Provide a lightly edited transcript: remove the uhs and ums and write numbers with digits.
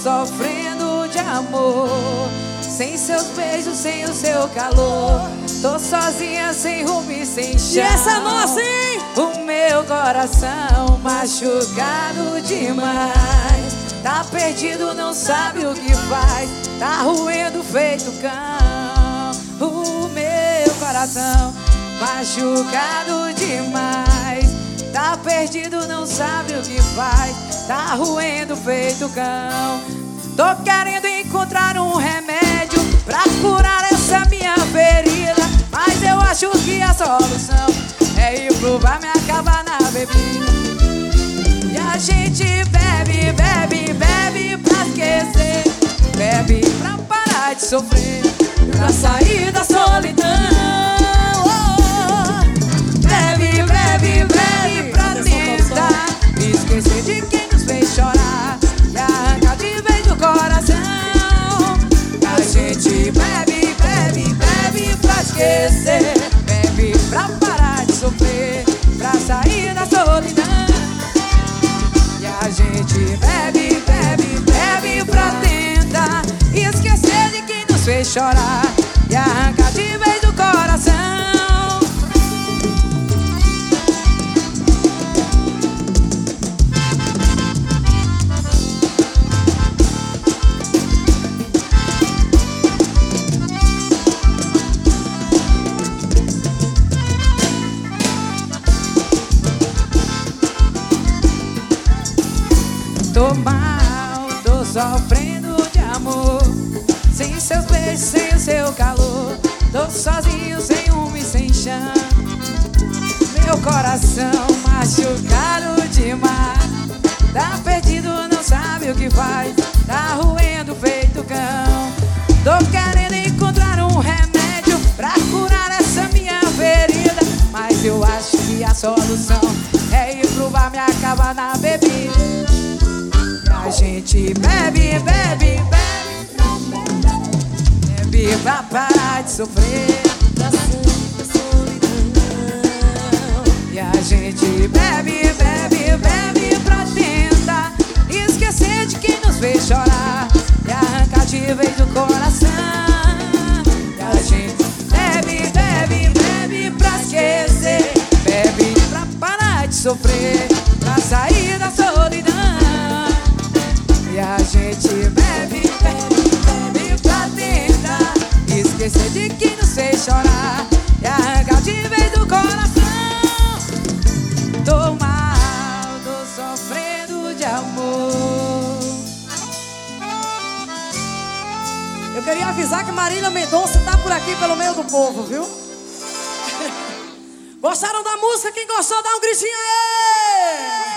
sofrendo de amor, sem seus beijos, sem o seu calor. Tô sozinha, sem rumo e sem chão. E essa nossa, hein? O meu coração machucado demais, tá perdido, não sabe o que faz, tá roendo feito cão. O meu coração machucado demais, tá perdido, não sabe o que faz, tá roendo feito cão. Tô querendo encontrar um remédio pra curar essa minha ferida, mas eu acho que a solução é ir pro bar, me acabar na bebida. E a gente bebe, bebe, bebe pra esquecer, bebe pra parar de sofrer, pra sair da solidão. Bebe, bebe, bebe pra tentar esquecer de quem nos fez chorar e arrancar de vez do coração. A gente bebe, bebe, bebe pra esquecer, bebe pra parar de sofrer, pra sair da solidão. A gente bebe, bebe, bebe pra tentar esquecer de quem nos fez chorar e arrancar de vez do coração. Tô mal, tô sofrendo de amor, sem seus beijos, sem o seu calor. Tô sozinho, sem rumo e sem chão. Meu coração machucado demais, tá perdido, não sabe o que faz, tá roendo feito cão. Tô querendo encontrar um remédio pra curar essa minha ferida, mas eu acho que a solução é ir pro bar, me acabar na bebida. A gente bebe, bebe, bebe, bebe pra parar de sofrer, pra sair da solidão. E a gente bebe, bebe, bebe pra tentar esquecer de quem nos fez chorar e arrancar de vez do coração. E a gente bebe, bebe, bebe pra esquecer, bebe pra parar de sofrer, pra sair da solidão. E a gente bebe, bebe, bebe pra tentar esquecer de quem nos fez chorar e arrancar de vez do coração. Tô mal, tô sofrendo de amor. Eu queria avisar que Marília Mendonça tá por aqui pelo meio do povo, viu? Gostaram da música? Quem gostou, dá um gritinho aí!